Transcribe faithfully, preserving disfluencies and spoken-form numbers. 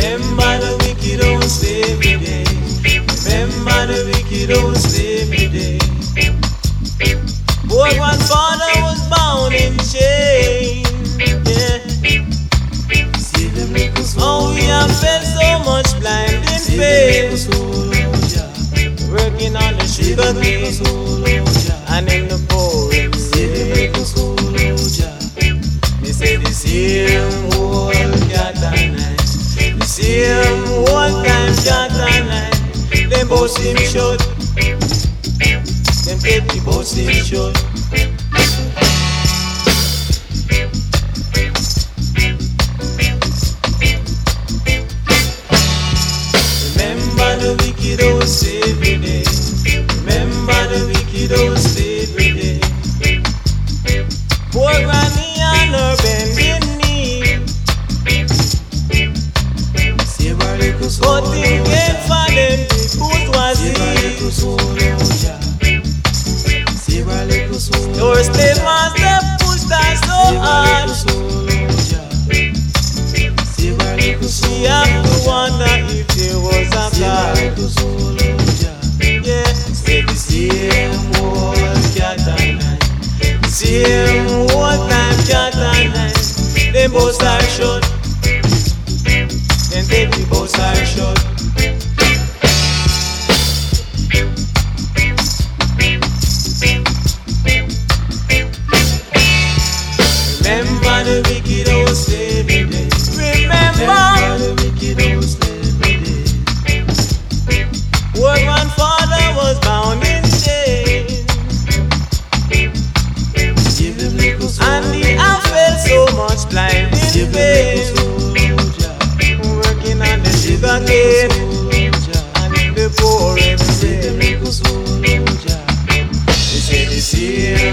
Remember the wicked old slavery day. Remember the wicked old slavery day. Poor grandfather was bound in chains. Yeah. Oh, we have felt so much blind in pain, working on the sugar cane and in the pouring rain. They say the same old cat and night, the same old time cat and night. Them both seem short, them petty both seem short. Remember the wicked old slavery day. Remember the wicked old slavery day. Poor granny and her bending knee, cutting cake for them the bourgeoisie. Your slave master pushed her so hard, she have to wonder if there was a God. Yeah, say the same old cat and night, the same old time cat and night. Them both are short, them baby both are short. Remember the wicked old slavery day. Remember the wicked old slavery day. Poor grandfather was bound in chains, and he had felt so much blind in pain, working on the sugar cane and in the pouring rain. They say the same